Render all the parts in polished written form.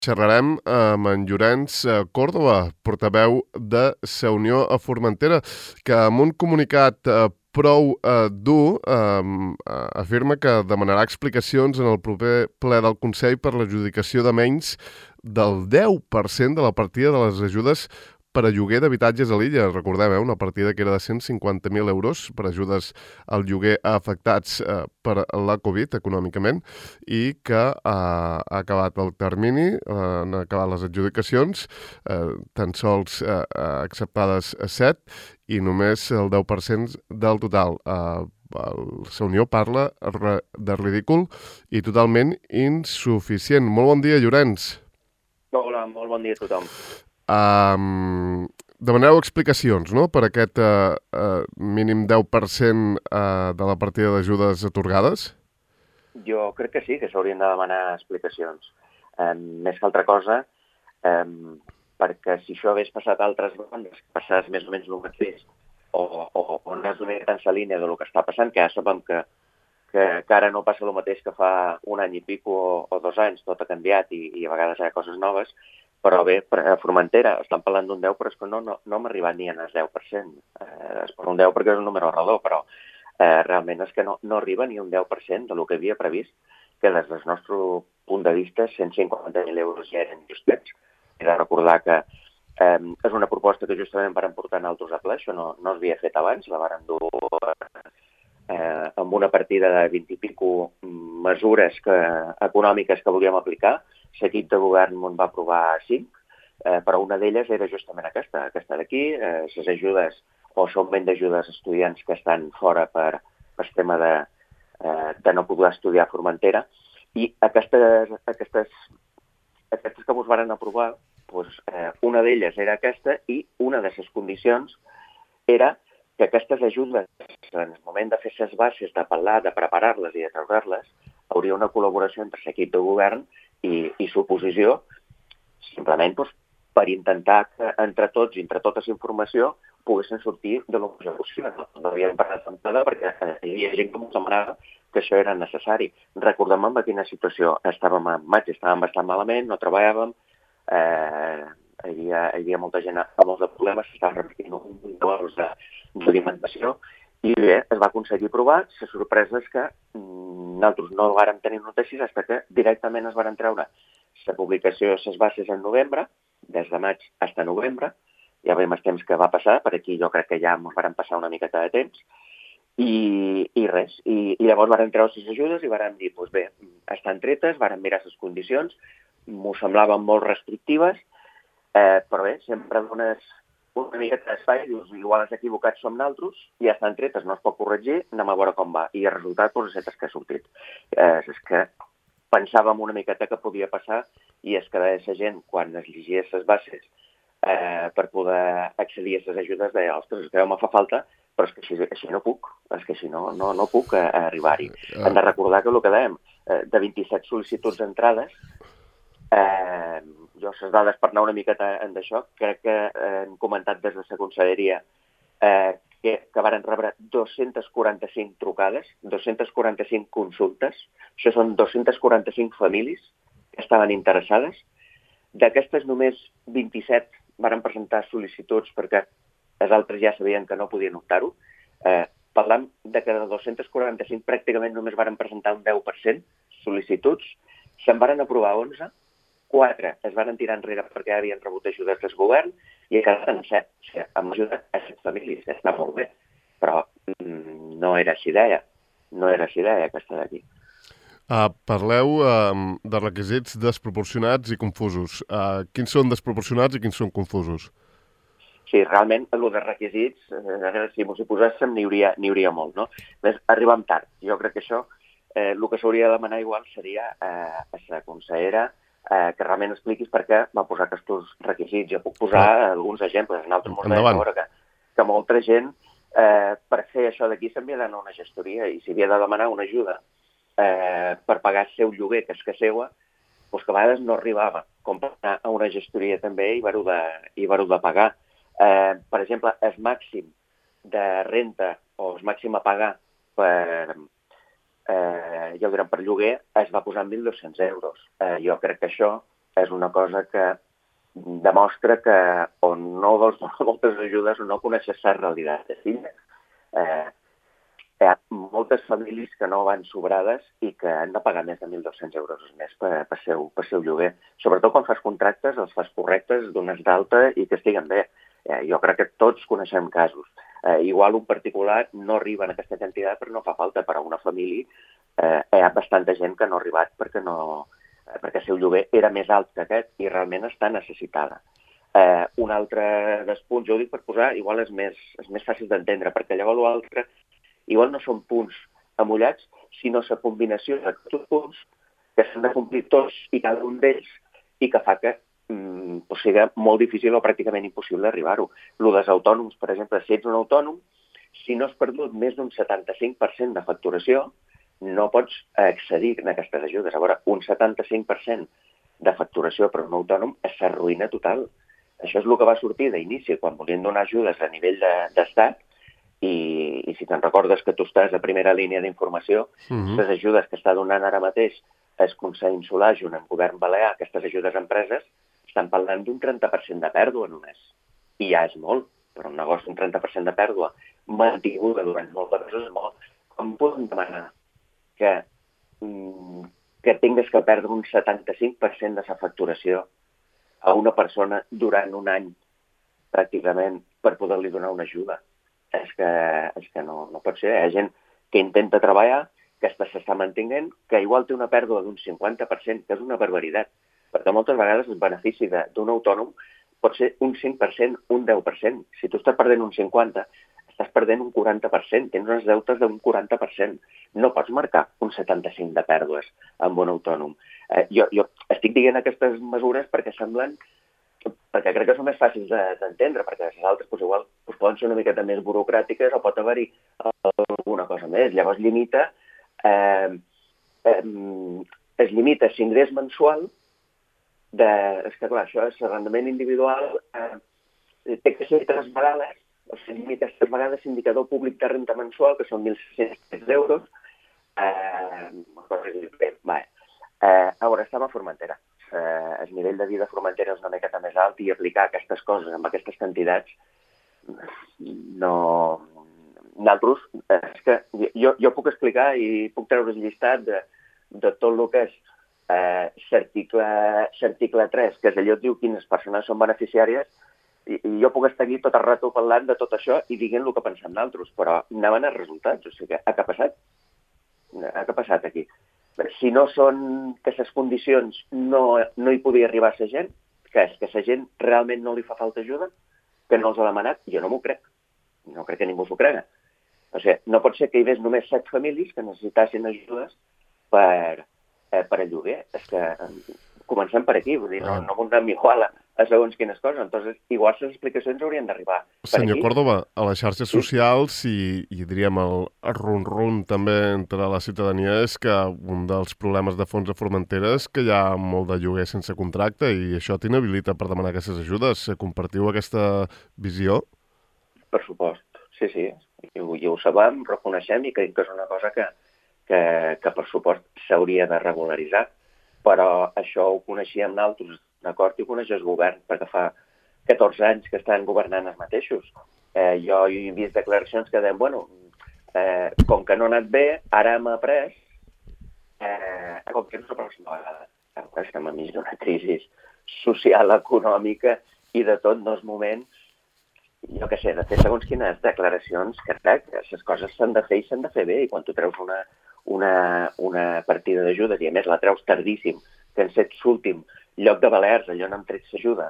Xerrarem amb en Llorenç Córdoba, portaveu de Sa Unió a Formentera, que amb un comunicat prou dur afirma que demanarà explicacions en el proper ple del Consell per l'adjudicació de menys del 10% de la partida de les ajudes per a lloguer d'habitatges a l'illa. Recordem, una partida que era de 150.000 euros per ajudes al lloguer afectats per la Covid econòmicament i que ha acabat el termini, han acabat les adjudicacions, tan sols acceptades 7 i només el 10% del total. Sa Unió parla de ridícul i totalment insuficient. Molt bon dia, Llorenç. Hola, molt bon dia a tothom. Demaneu explicacions, no?, per aquest mínim 10% de la partida d'ajudes atorgades? Jo crec que sí, que s'haurien de demanar explicacions. Més que altra cosa, perquè si això hagués passat a altres bandes, que passés més o menys el mateix, o no és una mica en la línia del que està passant, que ja sabem que ara no passa el mateix que fa un any i pico o 2 anys, tot ha canviat i a vegades hi ha coses noves, però bé, a Formentera estan parlant d'un 10, però és que no hem arribat ni al 10%. Es parla un 10 perquè és un número redó, però realment és que no arriba ni un 10% del que havia previst, que des del nostre punt de vista 150.000 euros ja eren justets. He de recordar que és una proposta que justament vàrem portar en altres a ple, això no s'havia fet abans, la vàrem dur amb una partida de 20 i pico mesures econòmiques que volíem aplicar. L'equip de govern en va aprovar 5, però una d'elles era justament aquesta d'aquí, les ajudes o s'augment d'ajudes a estudiants que estan fora per el tema de no poder estudiar a Formentera. I aquestes que ens van aprovar, una d'elles era aquesta i una de les condicions era que aquestes ajudes, en el moment de fer les bases, de parlar, de preparar-les i de treure-les, hauria una col·laboració entre l'equip de govern i l'oposició, simplement per intentar que entre tots i entre tota la informació poguessin sortir de lo millor possible. No havíem parlat d'entrada perquè hi havia gent que ens demanava que això era necessari. Recordem en quina situació estàvem en maig, estàvem bastant malament, no treballàvem, hi havia molta gent amb molts de problemes, s'estava repetint un munt d'hores d'alimentació, i bé, es va aconseguir provar. La sorpresa és que nosaltres no vàrem tenir notícies fins que directament es varen treure la publicació de les bases en novembre, des de maig fins a novembre. Ja veiem els temps que va passar, per aquí jo crec que ja ens varen passar una miqueta de temps, i res. I llavors varen treure les ajudes i varen dir, doncs bé, estan tretes, varen mirar les condicions, m'ho semblaven molt restrictives, però bé, sempre dones una miqueta d'espai, dius, igual els equivocats som naltros, i ja estan tretes, no es pot corregir, anem a veure com va. I el resultat, és que ha sortit. És que pensàvem una miqueta que podia passar, i és que la gent, quan es llegia les bases per poder accedir a les ajudes, deia, ostres, és que me fa falta, però és que així no puc, és que així no puc arribar-hi. Hem de recordar que el que dèiem, de 27 sol·licituds d'entrades, jo les dades per anar una miqueta en d'això, crec que hem comentat des de la conselleria que varen rebre 245 trucades, 245 consultes, això són 245 famílies que estaven interessades. D'aquestes només 27 varen presentar sol·licituds perquè els altres ja sabien que no podien optar-ho. Parlam de que de 245 pràcticament només varen presentar un 10% sol·licituds, se'n varen aprovar 11, 4 es van tirar enrere perquè havien rebut ajudes del govern i quedaven 7. O sigui, hem ajudat a 7 famílies, està molt bé, però no era així d'ella, aquesta d'aquí. Parleu de requisits desproporcionats i confusos. Quins són desproporcionats i quins són confusos? Sí, realment, el de requisits, si m'ho poséssim, n'hi hauria molt, no? Més, arribem tard. Jo crec que això, el que s'hauria de demanar igual seria a la consellera que realment expliquis per què va posar aquests requisits. Jo puc posar alguns exemples. En altres moments veure que molta gent per fer això d'aquí s'havia d'anar a una gestoria i s'havia de demanar una ajuda per pagar el seu lloguer, que és que seua, doncs que a vegades no arribava. Com per anar a una gestoria també i haver-ho de pagar. Per exemple, el màxim de renta o el màxim a pagar per per lloguer es va posar en 1.200 euros. Jo crec que això és una cosa que demostra que o no vols donar moltes ajudes o no coneixes la realitat de filles. Hi ha moltes famílies que no van sobrades i que han de pagar més de 1.200 euros al mes per seu lloguer. Sobretot quan fas contractes, els fas correctes, dones d'alta i que estiguen bé. Jo crec que tots coneixem casos. Igual un particular no arriba en aquesta quantitat però no fa falta. Per a una família hi ha bastanta gent que no ha arribat perquè el seu lloguer era més alt que aquest i realment està necessitada. Un altre dels punts, jo ho dic per posar, igual és més fàcil d'entendre, perquè llavors l'altre igual no són punts amullats, sinó la combinació de tots punts que s'han de complir tots i cada un d'ells i que fa que sigui molt difícil o pràcticament impossible arribar-ho. El dels autònoms, per exemple, si ets un autònom, si no has perdut més d'un 75% de facturació, no pots accedir a aquestes ajudes. A veure, un 75% de facturació per un autònom és la ruïna total. Això és el que va sortir d'inici, quan volien donar ajudes a nivell d'estat, i si te'n recordes que tu estàs a primera línia d'informació, les ajudes que està donant ara mateix el Consell Insular junt amb el Govern Balear, aquestes ajudes a empreses, estan parlant d'un 30% de pèrdua només. I ja és molt, però un negoci un 30% de pèrdua mantinguda durant molt de mesos és molt. Com podem demanar que tingues que perdre un 75% de la facturació a una persona durant un any, pràcticament, per poder-li donar una ajuda? És que no pot ser. Hi ha gent que intenta treballar, que s'està mantenint, que igual té una pèrdua d'un 50%, que és una barbaritat. Perquè moltes vegades el benefici d'un autònom pot ser un 5%, un 10%. Si tu estàs perdent un 50%, estàs perdent un 40%, tens uns deutes d'un 40%. No pots marcar un 75% de pèrdues amb un autònom. Jo estic dient aquestes mesures perquè crec que són més fàcils d'entendre, perquè les altres igual poden ser una miqueta més burocràtiques o pot haver-hi alguna cosa més. Llavors es limita l'ingrés mensual és que clar, això és l'arrendament individual, té que ser 3 vegades, o sigui, limita 3 vegades l'indicador públic de renta mensual, que són 1.600 euros. A veure, estem a Formentera. El nivell de vida a Formentera és una miqueta més alt i aplicar aquestes coses amb aquestes quantitats no... Nosaltres, és que jo puc explicar i puc treure el llistat de tot el que és l'article 3, que és allò que diu quines persones són beneficiàries, i jo puc estar aquí tot el rato parlant de tot això i dient el que pensem nosaltres, però anaven els resultats. O sigui, què ha passat? Què ha passat aquí? Si no són que les condicions no hi podia arribar a la gent, que és que a la gent realment no li fa falta ajuda, que no els ha demanat, jo no m'ho crec. No crec que ningú s'ho crega. O sigui, no pot ser que hi hagués només 7 famílies que necessitassin ajudes per el lloguer. És que comencem per aquí, vull dir, no anem igual a segons quines coses. Entonces, igual les explicacions haurien d'arribar per Senyor aquí. Córdoba, a les xarxes socials i diríem el rum-rum també entre la ciutadania és que un dels problemes de fons a Formentera és que hi ha molt de lloguer sense contracte i això t'inhabilita per demanar aquestes ajudes. Compartiu aquesta visió? Per supost, sí. I ho sabem, reconeixem i creiem que és una cosa que per supost s'hauria de regularitzar. Però això ho coneixíem nosaltres, d'acord, i ho coneix el govern, perquè fa 14 anys que estan governant els mateixos. Jo he vist declaracions que deien, com que no ha anat bé, ara hem après, com que no és la pròxima vegada. Estem enmig d'una crisi social, econòmica i de tot, no és moment, jo què sé, de fer segons quines declaracions, que les coses s'han de fer i s'han de fer bé, i quan tu treus una partida d'ajudes, i a més la treus tardíssim, que en set l'últim lloc de Balears, allò on hem tret l'ajuda,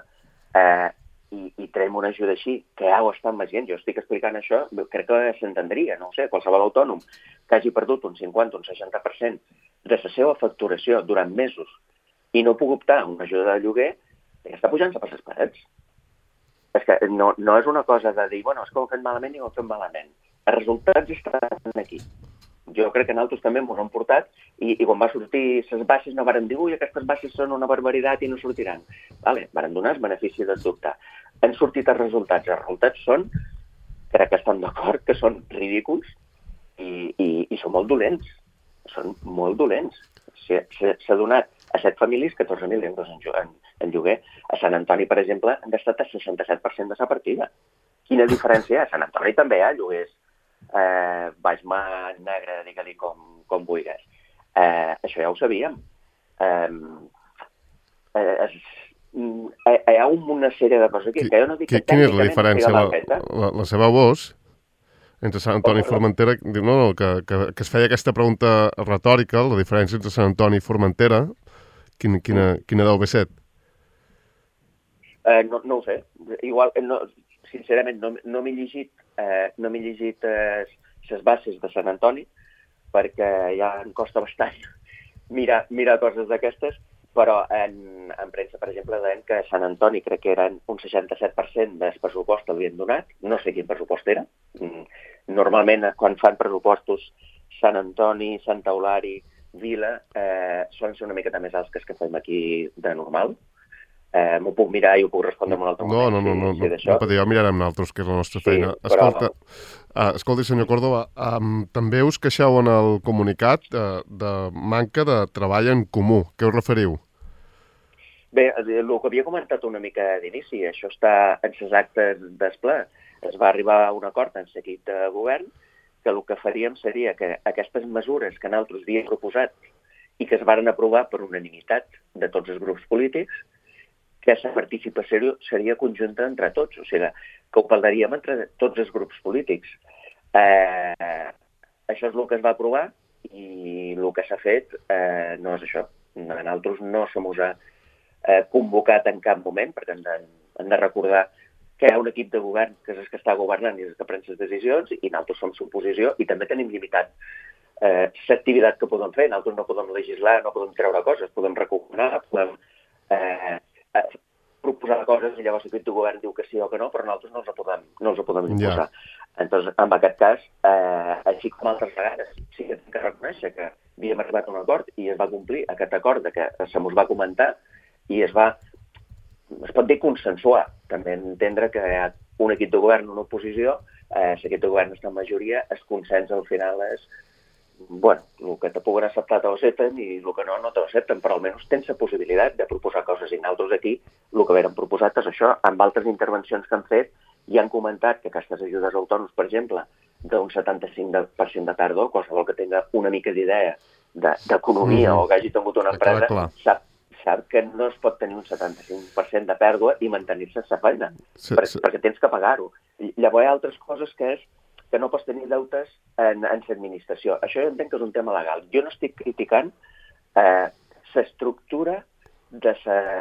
i traiem una ajuda així, que ja ho estan més gent. Jo estic explicant això, crec que s'entendria, no ho sé, qualsevol autònom que hagi perdut un 50 o un 60% de la seva facturació durant mesos i no pugui optar a una ajuda de lloguer, està pujant-se per les parets. És que no és una cosa de dir, és que ho hem fet malament i ho hem fet malament. Els resultats estan aquí. Jo crec que nosaltres també ens han portat i quan va sortir les baixes no varen dir aquestes baixes són una barbaritat i no sortiran. Varen donar el benefici del dubte. Han sortit els resultats. Els resultats són, crec que estan d'acord, que són ridículs i són molt dolents. Són molt dolents. S'ha donat a 7 famílies 14.000 euros en lloguer. A Sant Antoni, per exemple, han gastat el 67% de la partida. Quina diferència hi ha? A Sant Antoni també hi ha lloguers baix mar, negre, digue-li com vulguis. Això ja ho sabíem. Hi ha una sèrie de coses aquí que jo no dic que quina és la tècnicament diferència? estigui mal feta. La seva voz entre Sant Antoni i Formentera, diu, no, que es feia aquesta pregunta retòrica, la diferència entre Sant Antoni i Formentera, quina deu haver set? No ho sé. Igual, sincerament, no m'he llegit les bases de Sant Antoni, perquè ja em costa bastant mirar coses d'aquestes, però en premsa, per exemple, deien que a Sant Antoni crec que eren un 67% del pressupost que havien donat, no sé quin pressupost era. Normalment, quan fan pressupostos Sant Antoni, Santa Eulària, Vila, solen ser una miqueta més alts que els que fem aquí de normal. M'ho puc mirar i ho puc respondre en un altre moment. No patir, ja mirarem nosaltres, que és la nostra feina. Escolti, senyor Córdoba, també us queixeu en el comunicat de manca de treball en comú. Què us referiu? Bé, el que havia comentat una mica d'inici, això està en les actes del ple. Es va arribar a un acord en l'equip de govern que el que faríem seria que aquestes mesures que nosaltres havíem proposat i que es varen aprovar per unanimitat de tots els grups polítics, que la participació seria conjunta entre tots, o sigui, que ho parlaríem entre tots els grups polítics. Això és el que es va aprovar i el que s'ha fet no és això. Nosaltres no se mos ha convocat en cap moment, perquè hem de recordar que hi ha un equip de govern que és el que està governant i és el que pren les decisions, i nosaltres som l'oposició i també tenim limitat l'activitat que podem fer. Nosaltres no podem legislar, no podem treure coses, podem recomanar, podem proposar coses i llavors l'equip de govern diu que sí o que no, però nosaltres no els ho podem imposar. Entonces, en aquest cas, així com altres vegades, sí que hem de reconèixer que havíem arribat a un acord i es va complir aquest acord que se mos va comentar i es pot dir consensuar. També entendre que hi ha un equip de govern, una oposició, l'equip de govern està en majoria, el consens al final és el que te puguen acceptar te ho accepten i el que no te ho accepten, però almenys tens la possibilitat de proposar coses. I nosaltres aquí el que havíem proposat és això. Amb altres intervencions que han fet ja han comentat que aquestes ajudes autònoms, per exemple, d'un 75% de pèrdua, qualsevol que tinga una mica d'idea d'economia o que hagi tingut una empresa sap que no es pot tenir un 75% de pèrdua i mantenir-se a la feina, perquè tens que pagar-ho. Llavors hi ha altres coses que és que no pots tenir deutes en l'administració. Això jo entenc que és un tema legal. Jo no estic criticant l'estructura de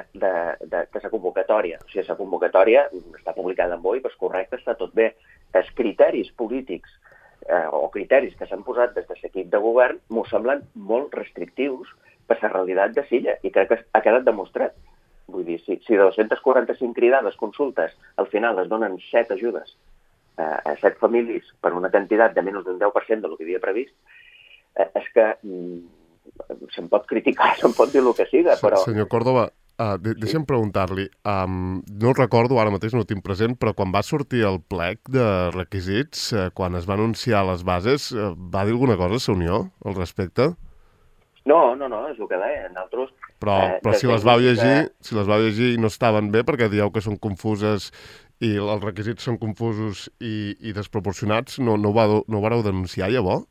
la convocatòria. O sigui, la convocatòria està publicada en BOE, però és correcte, està tot bé. Els criteris polítics o criteris que s'han posat des de l'equip de govern m'ho semblen molt restrictius per la realitat de Silla, i crec que ha quedat demostrat. Vull dir, si de 245 cridades, consultes, al final es donen 7 ajudes a 7 famílies per una quantitat de menys d'un 10% del que havia previst, és que se'n pot criticar, se'n pot dir el que siga, però... Senyor Córdoba, deixa'm preguntar-li, no recordo ara mateix, no ho tinc present, però quan va sortir el plec de requisits, quan es va anunciar les bases, va dir alguna cosa a la Unió al respecte? No, és el que deia. Nosaltres... Però si les vau llegir i no estaven bé, perquè dieu que són confuses i els requisits són confusos i desproporcionats, no ho vareu denunciar llavors?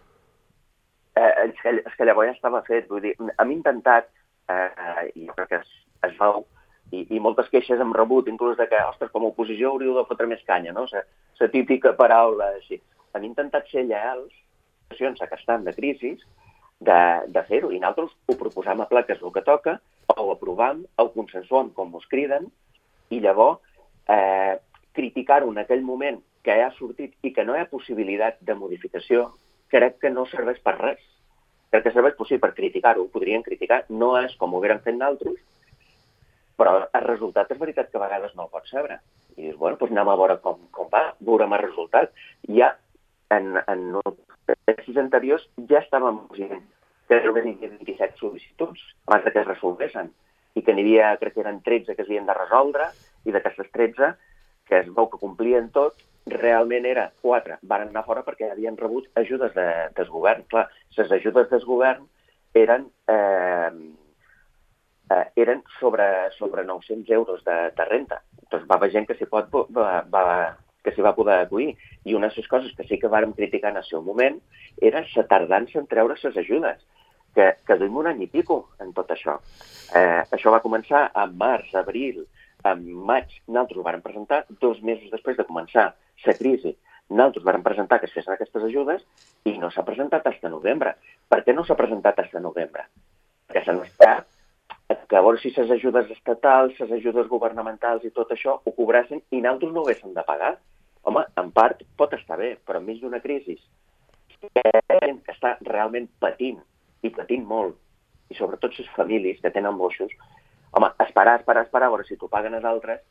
És que llavors ja estava fet. Vull dir, hem intentat, i jo crec que es veu, i moltes queixes hem rebut, inclús de que, ostres, com a oposició hauríeu de fotre més canya, no? La típica paraula així. Hem intentat ser lleials, situacions que estan de crisi, de fer-ho, i nosaltres ho proposam a pla, que és el que toca, ho aprovam, ho consensuam com us criden, i llavors criticar-ho en aquell moment que ja ha sortit i que no hi ha possibilitat de modificació, crec que no serveix per res. Crec que serveix per criticar-ho, ho podrien criticar, no és com ho hagueren fet nosaltres, però el resultat és veritat que a vegades no el pots saber. I dius, bueno, doncs anem a veure com va, veurem el resultat. Ja en els anteriors ja estàvem dient que només hi havia 27 sol·licituds abans que es resolguessin i que n'hi havia, crec que eren 13 que s'havien de resoldre, i d'aquestes 13 que es veu que complien tot, realment era 4. Van anar fora perquè havien rebut ajudes del govern. Clar, les ajudes del govern eren eren sobre 900 euros de renta. Doncs va haver gent que s'hi va poder acollir. I una de les coses que sí que vàrem criticar en el seu moment era la tardança en treure les ajudes, que duim un any i pico en tot això. Això va començar en març, abril, en maig. Nosaltres ho vàrem presentar 2 mesos després de començar la crisi. Nosaltres vàrem presentar que es fessin aquestes ajudes i no s'ha presentat fins a novembre. Per què no s'ha presentat fins a novembre? Perquè s'han esperat que a veure si les ajudes estatals, les ajudes governamentals i tot això ho cobrassin i nosaltres no ho haguéssim de pagar. Home, en part pot estar bé, però enmig d'una crisi que està realment patint, i patint molt, i sobretot les famílies que tenen moixos, home, esperar, a veure si t'ho paguen els altres,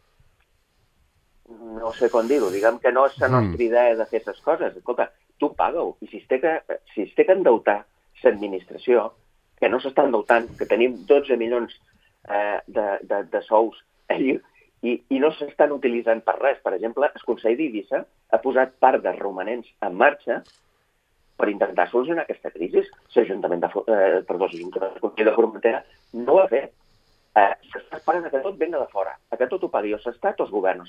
no sé com dir-ho, diguem que no és la nostra idea de fer aquestes coses. Escolta, tu paga-ho, i si es té que endeutar l'administració, que no s'està endeutant, que tenim 12 milions de sous i no s'estan utilitzant per res. Per exemple, el Consell d'Eivissa ha posat part dels romanents en marxa per intentar solucionar aquesta crisi. L'Ajuntament de Formentera no ho ha fet. S'està esperant que tot venga de fora, que tot ho pagui o l'Estat o el govern,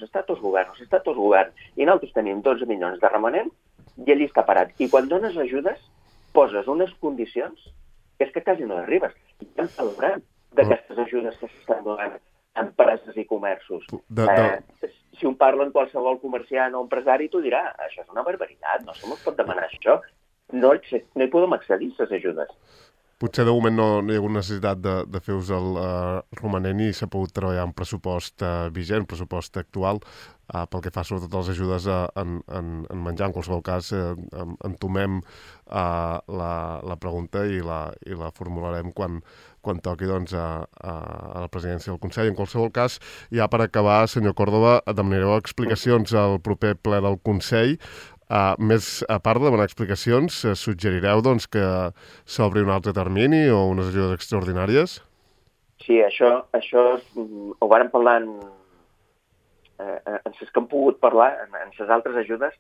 i nosaltres tenim 12 milions de romanent i allí està parat. I quan dones ajudes, poses unes condicions que és que quasi no arribes. I estem valorant d'aquestes ajudes que s'estan donant a empreses i comerços. Si un parla amb qualsevol comerciant o empresari, t'ho dirà, això és una barbaritat, no se mos pot demanar això. No hi podem accedir a les ajudes. Potser de moment no hi ha hagut necessitat de fer ús del romanent i s'ha pogut treballar en pressupost vigent, pressupost actual, pel que fa sobretot a les ajudes en menjar. En qualsevol cas, entomem la pregunta i la formularem quan toqui a la presidència del Consell. En qualsevol cas, ja per acabar, senyor Córdoba, demanareu explicacions al proper ple del Consell. Més, a part de demanar explicacions, suggerireu que s'obri un altre termini o unes ajudes extraordinàries? Sí, això ho vàrem parlar en les que hem pogut parlar, en les altres ajudes.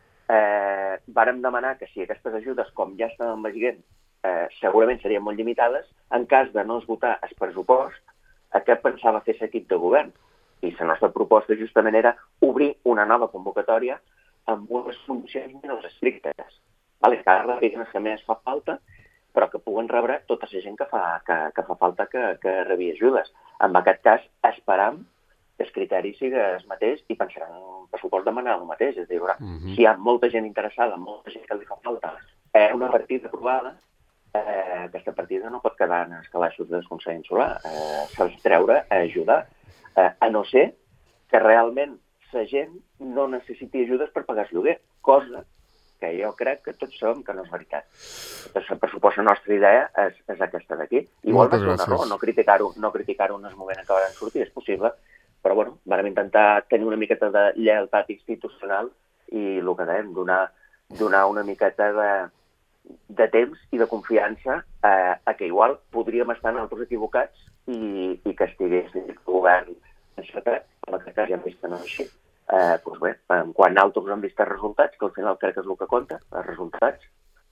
Vàrem demanar que si aquestes ajudes, com ja estàvem veient, segurament serien molt limitades, en cas de no esgotar el pressupost, què pensava fer l'equip de govern? I la nostra proposta justament era obrir una nova convocatòria amb unes condicions menys estrictes. Cada vegada que més fa falta, però que puguen rebre tota la gent que fa falta que rebi ajudes. En aquest cas, esperam que el criteri sigui el mateix i pensaran en un pressupost demanar el mateix. És a dir, si hi ha molta gent interessada, molta gent que li fa falta, una partida aprovada, aquesta partida no pot quedar en els calaixos del Consell Insular. S'ha de treure a ajudar, a no ser que realment la gent no necessiti ajudes per pagar el lloguer, cosa que jo crec que tots sabem que no és veritat. Per supost, la nostra idea és aquesta d'aquí. Igual va ser un error, no criticar-ho en el moment en què van sortir, és possible, però vam intentar tenir una miqueta de lleialtat institucional i el que dèiem, donar una miqueta de temps i de confiança a que igual podríem estar nosaltres equivocats i que estigués el govern encertat, en aquest cas ja hem vist que no és així. Doncs bé, quan nosaltres hem vist els resultats, que al final crec que és el que compta, els resultats,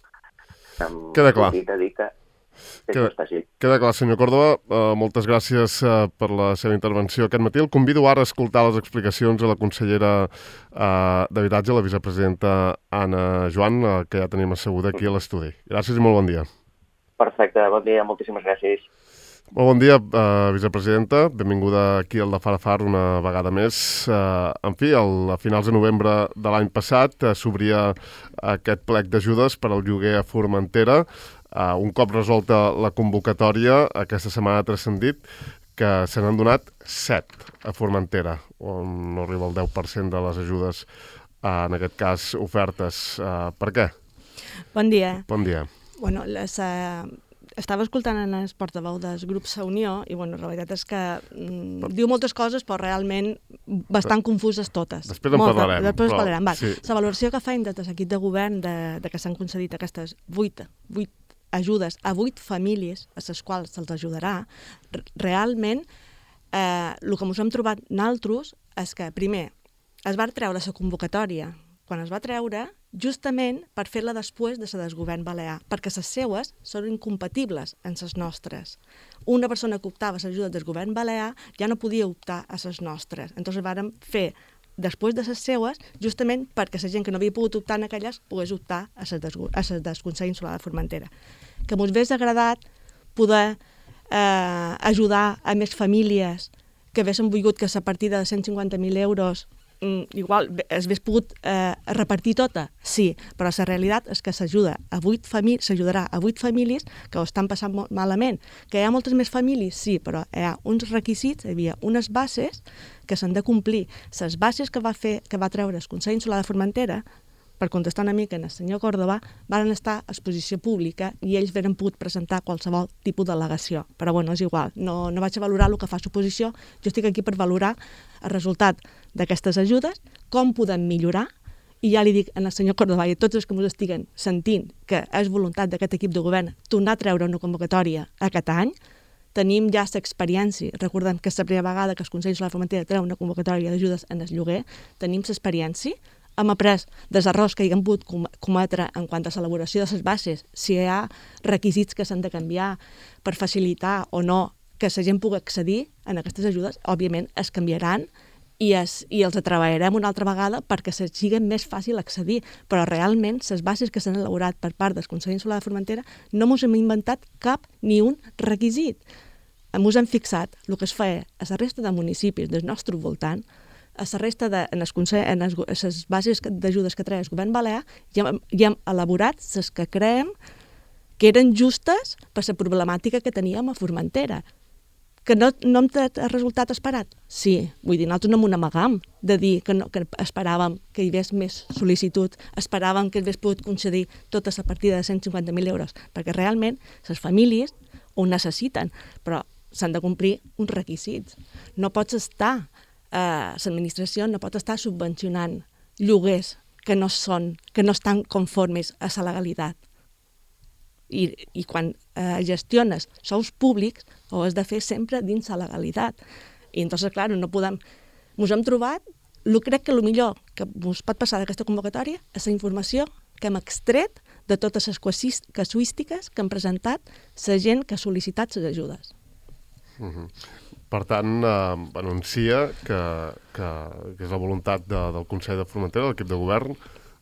queda clar. Queda clar, senyor Córdoba. Moltes gràcies per la seva intervenció aquest matí. El convido ara a escoltar les explicacions a la consellera d'Habitatge, la vicepresidenta Anna Joan, que ja tenim asseguda aquí a l'estudi. Gràcies i molt bon dia. Perfecte, bon dia, moltíssimes gràcies. Molt bon dia, vicepresidenta. Benvinguda aquí al de Far a Far una vegada més. En fi, a finals de novembre de l'any passat s'obria aquest plec d'ajudes per al lloguer a Formentera. Un cop resolta la convocatòria, aquesta setmana ha transcendit que se n'han donat 7 a Formentera, on no arriba el 10% de les ajudes, en aquest cas, ofertes. Per què? Bon dia. Bon dia. Bueno, estava escoltant en el portaveu del grup Sa Unió i la veritat és que diu moltes coses però realment bastant confuses totes. Després en parlarem. Després en parlarem. Sí. La valoració que feim des de l'equip de govern de que s'han concedit aquestes 8 ajudes a 8 famílies a les quals se'ls ajudarà, realment el que ens hem trobat nosaltres és que primer es va treure la convocatòria quan es va treure, justament per fer-la després de la del govern balear, perquè les seues són incompatibles amb les nostres. Una persona que optava a l'ajuda del govern balear ja no podia optar a les nostres. Entonces vàrem fer després de les seues, justament perquè la gent que no havia pogut optar en aquelles pogués optar a les del Consell Insular de Formentera. Que ens hagués agradat poder ajudar a més famílies que haguessin volgut que la partida de 150.000 euros igual s'hagués pogut repartir tota, sí, però la realitat és que s'ajudarà a 8 famílies que ho estan passant molt malament. Que hi ha moltes més famílies, sí, però hi ha uns requisits, hi havia unes bases que s'han de complir. Les bases que va treure el Consell Insular de Formentera, per contestar una mica al senyor Còrdova, van estar a exposició pública i ells varen pogut presentar qualsevol tipus d'al·legació. Però bueno, és igual, no vaig a valorar el que fa l'oposició, jo estic aquí per valorar el resultat d'aquestes ajudes, com podem millorar, i ja li dic al senyor Còrdova i a tots els que ens estiguen sentint que és voluntat d'aquest equip de govern tornar a treure una convocatòria aquest any. Tenim ja l'experiència, recordem que és la primera vegada que el Consell Insular de Formentera treu una convocatòria d'ajudes en el lloguer, tenim l'experiència, hem après dels errors que hi hem pogut cometre en quant a l'elaboració de les bases, si hi ha requisits que s'han de canviar per facilitar o no que la gent pugui accedir a aquestes ajudes, òbviament es canviaran i els treballarem una altra vegada perquè sigui més fàcil accedir, però realment les bases que s'han elaborat per part del Consell Insular de Formentera no ens hem inventat cap ni un requisit. Ens hem fixat el que es feia a la resta de municipis del nostre voltant, a la resta de les bases d'ajudes que treia el govern balear i hem elaborat les que creiem que eren justes per la problemàtica que teníem a Formentera. Que no hem tret el resultat esperat? Sí, vull dir, nosaltres no m'ho amagam de dir que esperàvem que hi hagués més sol·licitud, esperàvem que hagués pogut concedir tota la partida de 150.000 euros, perquè realment les famílies ho necessiten, però s'han de complir uns requisits. No pots estar l'administració no pot estar subvencionant lloguers que no estan conformes a la legalitat. I quan gestiones sous públics ho has de fer sempre dins la legalitat. I entonces, clar, no podem... Ens hem trobat, crec que el millor que ens pot passar d'aquesta convocatòria és la informació que hem extret de totes les casuístiques que han presentat la gent que ha sol·licitat les ajudes. Per tant, anuncia que és la voluntat del Consell de Formentera, de l'equip de govern,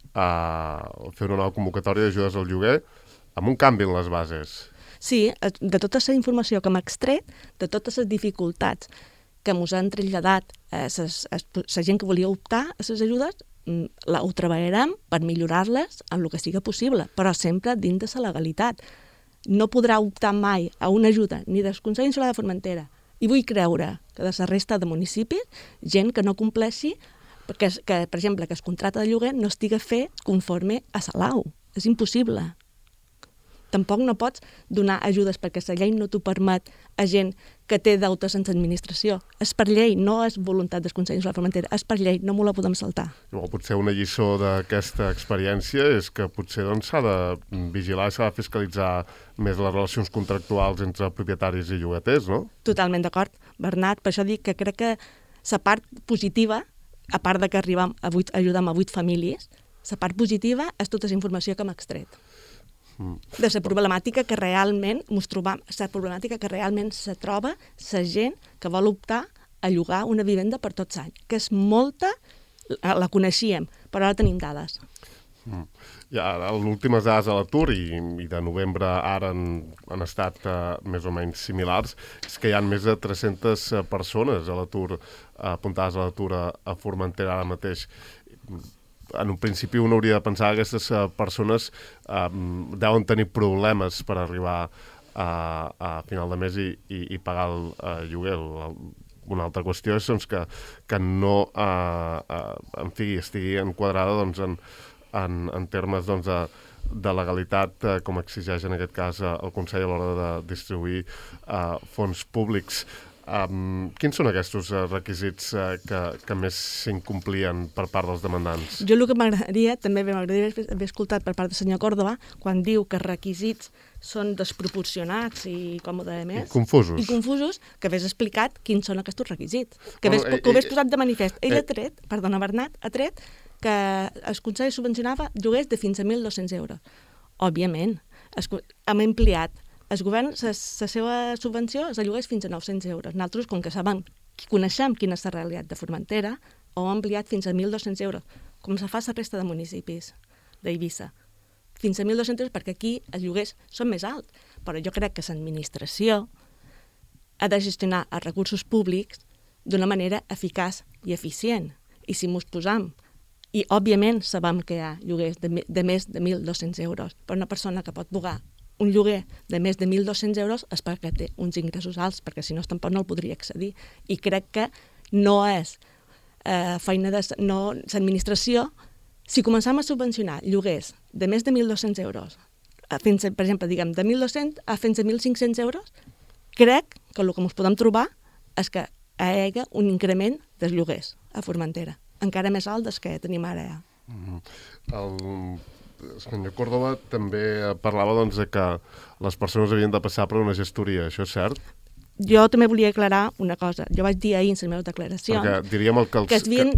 fer una nova convocatòria d'ajudes al lloguer amb un canvi en les bases. Sí, de tota la informació que hem extret, de totes les dificultats que ens han traslladat la gent que volia optar a les ajudes, ho treballarem per millorar-les en el que sigui possible, però sempre dins de la legalitat. No podrà optar mai a una ajuda ni del Consell Insular de Formentera, i vull creure que de la resta de municipis, gent que no compleixi, que per exemple, que el contracte de lloguer no estiga fet conforme a Salau. És impossible. Tampoc no pots donar ajudes perquè la llei no t'ho permet a gent que té deutes en l'administració. És per llei, no és voluntat del Consell Insular de Formentera, és per llei, no m'ho la podem saltar. Potser una lliçó d'aquesta experiència és que potser s'ha de vigilar i s'ha de fiscalitzar més les relacions contractuals entre propietaris i llogaters, no? Totalment d'acord, Bernat. Per això dic que crec que la part positiva, a part de que ajudem a 8 famílies, la part positiva és tota la informació que hem extret. De la problemàtica que realment ens trobam, la problemàtica que realment se troba la gent que vol optar a llogar una vivenda per tots anys, que és molta, la coneixíem, però ara tenim dades. Ja, les últimes dades a l'atur i de novembre ara han estat més o menys similars, és que hi ha més de 300 persones a l'atur, apuntades a l'atur a Formentera ara mateix. En un principi un hauria de pensar que aquestes persones deuen tenir problemes per arribar a final de mes i pagar el lloguer. Una altra qüestió és que no estigui enquadrada en termes de legalitat, com exigeix en aquest cas el Consell a l'hora de distribuir fons públics. Quins són aquests requisits que més s'incomplien per part dels demandants? Jo el que m'agradaria haver escoltat per part del senyor Còrdova quan diu que els requisits són desproporcionats i com ho deia més? I confusos, que hagués explicat quins són aquests requisits, que ho hagués posat de manifest. Ell ha tret, perdona Bernat, que el Consell subvencionava lloguers de fins a 1.200 euros. Òbviament, hem ampliat. El govern, la seva subvenció és de lloguers fins a 900 euros. Nosaltres, com que coneixem quina és la realitat de Formentera, ho hem ampliat fins a 1.200 euros, com se fa a la resta de municipis d'Eivissa. Fins a 1.200 euros, perquè aquí els lloguers són més alts. Però jo crec que l'administració ha de gestionar els recursos públics d'una manera eficaç i eficient. I si ens posam, i òbviament sabem que hi ha lloguers de més de 1.200 euros, però una persona que pot pagar un lloguer de més de 1.200 euros és perquè té uns ingressos alts, perquè si no tampoc no el podria accedir. I crec que no és feina de l'administració. Si començam a subvencionar lloguers de més de 1.200 euros, fins, per exemple, diguem, de 1.200 a fins a 1.500 euros, crec que el que ens podem trobar és que hi hagi un increment dels lloguers a Formentera, encara més alt del que tenim ara. El senyor Córdoba també parlava doncs, de que les persones havien de passar per una gestoria, això és cert? Jo també volia aclarar una cosa. Jo vaig dir ahir en les meves declaracions perquè diríem que es havien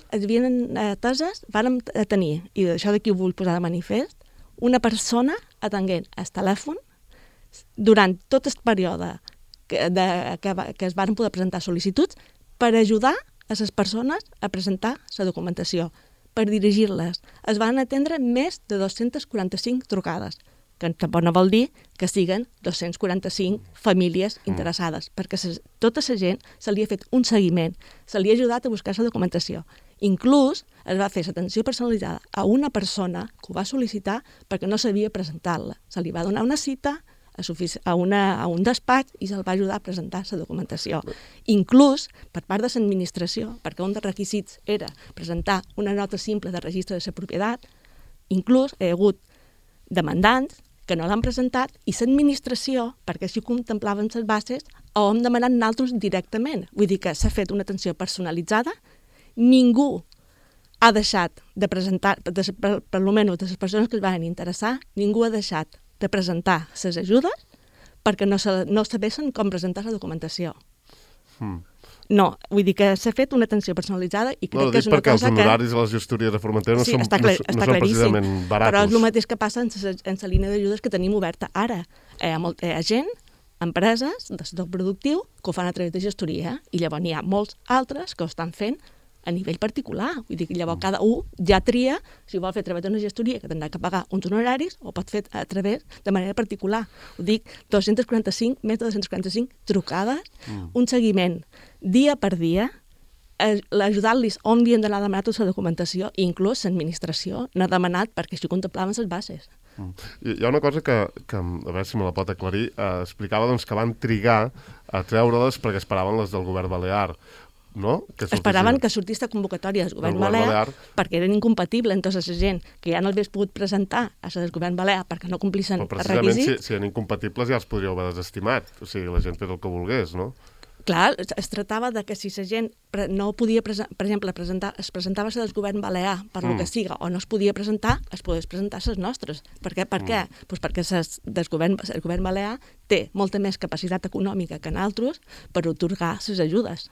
ateses, vàrem tenir, i això d'aquí ho vull posar de manifest, una persona atenguent el telèfon durant tot el període que es van poder presentar sol·licituds per ajudar a les persones a presentar la documentació, per dirigir-les. Es van atendre més de 245 trucades, que tampoc no vol dir que siguen 245 famílies interessades, perquè tota la gent se li ha fet un seguiment, se li ha ajudat a buscar la documentació. Inclús es va fer l'atenció personalitzada a una persona que ho va sol·licitar perquè no sabia presentar-la. Se li va donar una cita a un despatx i se'l va ajudar a presentar la documentació. Inclús, per part de l'administració, perquè un dels requisits era presentar una nota simple de registre de la propietat, inclús hi ha hagut demandants que no l'han presentat i l'administració, perquè així contemplaven les bases, ho hem demanat nosaltres directament. Vull dir que s'ha fet una atenció personalitzada, ningú ha deixat de presentar, per almenys de les persones que es van interessar, ningú ha deixat de presentar les ajudes perquè no sabessin com presentar la documentació. No, vull dir que s'ha fet una atenció personalitzada i crec que és una cosa que... perquè els honoraris de les gestories de Formentera no són precisament baratos. Però és el mateix que passa en la línia d'ajudes que tenim oberta ara. Hi ha gent, empreses del sector productiu que ho fan a través de gestoria i llavors n'hi ha molts altres que ho estan fent a nivell particular. Vull dir que llavors cada un ja tria si vol fer a través d'una gestoria que tindrà que pagar uns honoraris o pot fer a través de manera particular. Ho dic, més de 245 trucades, un seguiment dia per dia, ajudar-los on havien d'anar a demanar tota la documentació, i inclús l'administració n'ha demanat perquè així contemplaven les bases. Hi ha una cosa que a veure si me la pot aclarir, explicava doncs, que van trigar a treure-les perquè esperaven les del govern balear. No? Esperaven que sortís la convocatòria del govern balear perquè eren incompatibles amb tota la gent que ja no l'hagués pogut presentar a la del govern balear perquè no complixen els requisits. Però precisament si eren incompatibles ja els podríeu haver desestimat, o sigui, la gent fes el que volgués, no? Clar, es tractava de que si la gent no podia, per exemple, es presentava la del govern balear per lo que siga, o no es podia presentar, es podés presentar les nostres. Per què? Pues perquè el govern balear té molta més capacitat econòmica que nosaltres per otorgar les ajudes.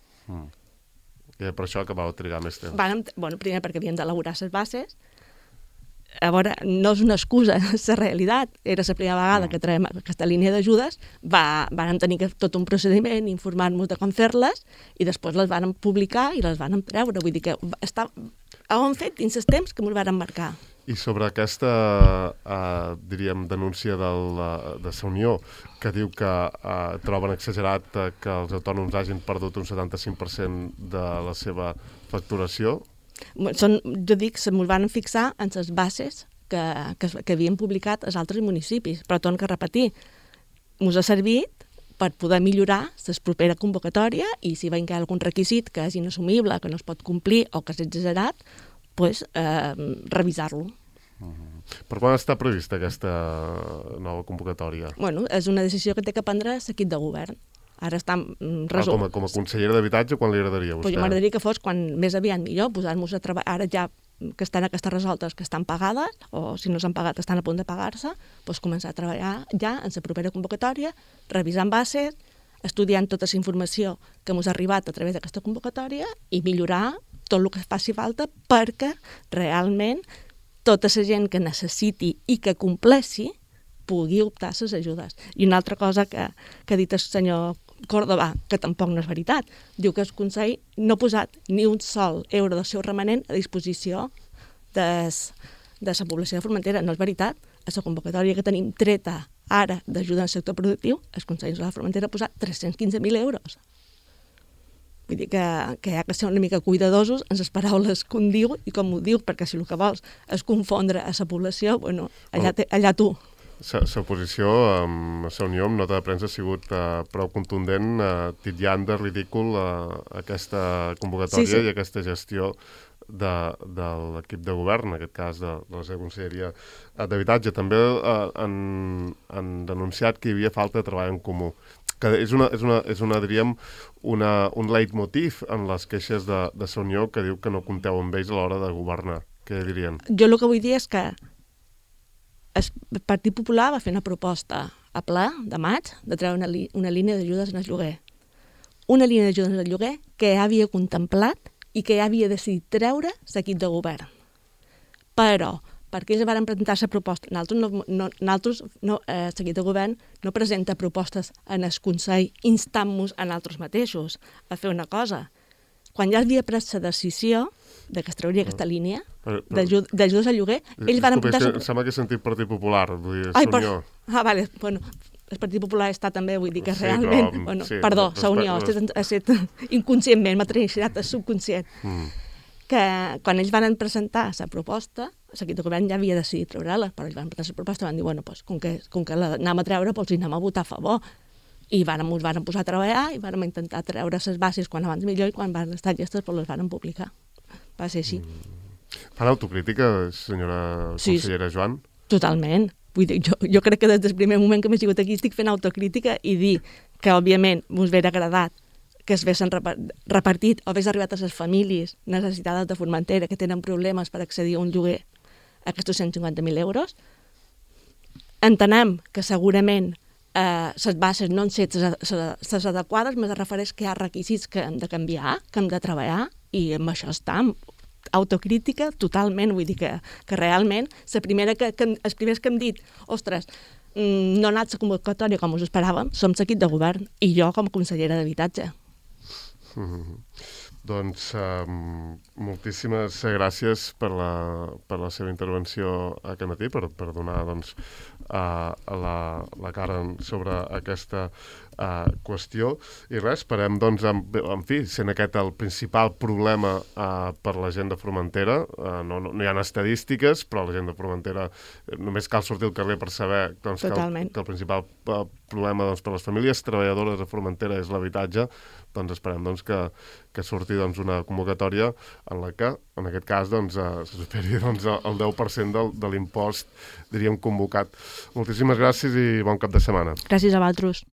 I per això que vau trigar més temps. Primer perquè havíem d'elaborar les bases. A veure, no és una excusa, és la realitat. Era la primera vegada que traiem aquesta línia d'ajudes, vam tenir tot un procediment, informar-nos de com fer-les, i després les vam publicar i les vam treure. Vull dir que ho hem fet dins els temps que ens vam marcar. I sobre aquesta, diríem, denúncia de la Unió, que diu que troben exagerat que els autònoms hagin perdut un 75% de la seva facturació? Jo dic, ens van fixar en les bases que havien publicat els altres municipis, però torno a repetir, ens ha servit per poder millorar la propera convocatòria i si veiem que hi ha algun requisit que és inassumible, que no es pot complir o que és exagerat, doncs revisar-lo. Per quan està prevista aquesta nova convocatòria? Bueno, és una decisió que té que prendre l'equip de govern. Ara està resolt. Com a consellera d'Habitatge, quan li agradaria a vostè? Jo m'agradaria que fos quan més aviat millor, posar-nos a treballar. Ara ja que estan aquestes resoltes, que estan pagades, o si no s'han pagat, estan a punt de pagar-se, doncs començar a treballar ja en la propera convocatòria, revisant bases, estudiant tota la informació que ens ha arribat a través d'aquesta convocatòria i millorar tot el que faci falta perquè realment tota la gent que necessiti i que compleixi pugui optar a les ajudes. I una altra cosa que ha dit el senyor Córdoba, que tampoc no és veritat, diu que el Consell no ha posat ni un sol euro del seu remanent a disposició de la població de Formentera. No és veritat. A la convocatòria que tenim treta ara d'ajuda al sector productiu, el Consell de la Formentera ha posat 315.000 euros. Vull dir que hi ha que ser una mica cuidadosos en les paraules que un diu i com ho diu, perquè si el que vols és confondre a la població, bueno, allà tu. La posició amb la Unió, amb nota de premsa, ha sigut prou contundent, titllant de ridícul aquesta convocatòria i aquesta gestió de l'equip de govern, en aquest cas de la seva conselleria d'habitatge. També han denunciat que hi havia falta de treball en comú, que és diríem, un leitmotiv en les queixes de la Unió, que diu que no compteu amb ells a l'hora de governar. Què dirien? Jo el que vull dir és que el Partit Popular va fer una proposta a ple de maig de treure una línia d'ajudes en el lloguer. Una línia d'ajudes en el lloguer que ja havia contemplat i que ja havia decidit treure l'equip de govern. Però, perquè ells van presentar la proposta, nosaltres, l'equip de govern, no presenta propostes en el Consell instant-nos a nosaltres mateixos a fer una cosa. Quan ja havia pres la decisió de que es trauria aquesta línia d'ajudes al lloguer, ells van presentar... Em sembla que he sentit Partit Popular, vull dir, Unió. Vale, bueno, el Partit Popular està també, vull dir que realment... Perdó, la Unió, ha estat inconscientment, m'ha traicionat el subconscient. Que quan ells van presentar la proposta, l'equip de govern ja havia decidit treure-la, però ells van presentar la proposta i van dir, bueno, com que l'anàvem a treure, doncs hi anem a votar a favor. I ens van posar a treballar i vam intentar treure les bases quan abans millor i quan van estar llestes les van publicar. Va ser així. Fan autocrítica, senyora consellera Joan? Totalment. Vull dir, jo crec que des del primer moment que m'he sigut aquí estic fent autocrítica i dir que, òbviament, m'us hauria agradat que es haguessin repartit o hagués arribat a les famílies necessitades de Formentera que tenen problemes per accedir a un lloguer a aquests 150.000 euros. Entenem que segurament les bases no han set les adequades, me refereix que hi ha requisits que hem de canviar, que hem de treballar, i amb això està, autocrítica totalment, vull dir que realment els primers que hem dit, ostres, no ha anat la convocatòria com us esperàvem, som l'equip de govern i jo com a consellera d'habitatge. Doncs moltíssimes gràcies per la seva intervenció aquest matí, per donar la cara sobre aquesta qüestió. I res, esperem, doncs, en fi, sent aquest el principal problema per la gent de Formentera. No hi ha estadístiques, però la gent de Formentera només cal sortir al carrer per saber que el principal problema per les famílies treballadores de Formentera és l'habitatge. Doncs esperem que surti una convocatòria en la que, en aquest cas, se superi el 10% de l'impost, diríem, convocat. Moltíssimes gràcies i bon cap de setmana. Gràcies a vosaltres.